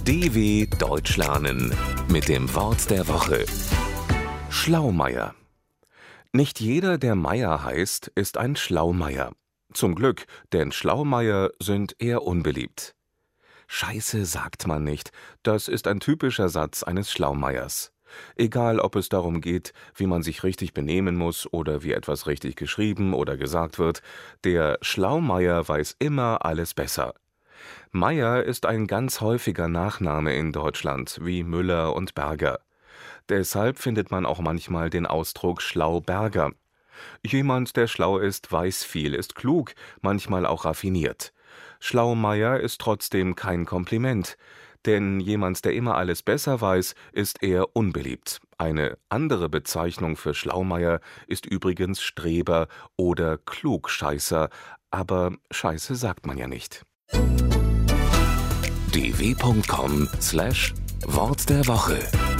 DW Deutsch lernen mit dem Wort der Woche. Schlaumeier. Nicht jeder, der Meier heißt, ist ein Schlaumeier. Zum Glück, denn Schlaumeier sind eher unbeliebt. Scheiße sagt man nicht, das ist ein typischer Satz eines Schlaumeiers. Egal, ob es darum geht, wie man sich richtig benehmen muss oder wie etwas richtig geschrieben oder gesagt wird, der Schlaumeier weiß immer alles besser. Meier ist ein ganz häufiger Nachname in Deutschland, wie Müller und Berger. Deshalb findet man auch manchmal den Ausdruck Schlauberger. Jemand, der schlau ist, weiß viel, ist klug, manchmal auch raffiniert. Schlaumeier ist trotzdem kein Kompliment, denn jemand, der immer alles besser weiß, ist eher unbeliebt. Eine andere Bezeichnung für Schlaumeier ist übrigens Streber oder Klugscheißer, aber Scheiße sagt man ja nicht. dw.com/Wort der Woche